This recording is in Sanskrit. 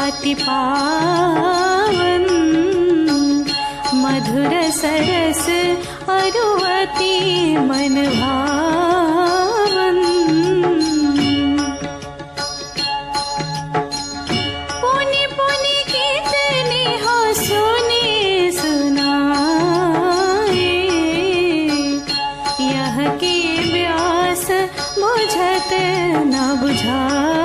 अति पावन मधुर सरस अरुवती मन भावन पुनि पुनि कीर्तने हो सुने सुनाए यह के व्यास बुझत न बुझाए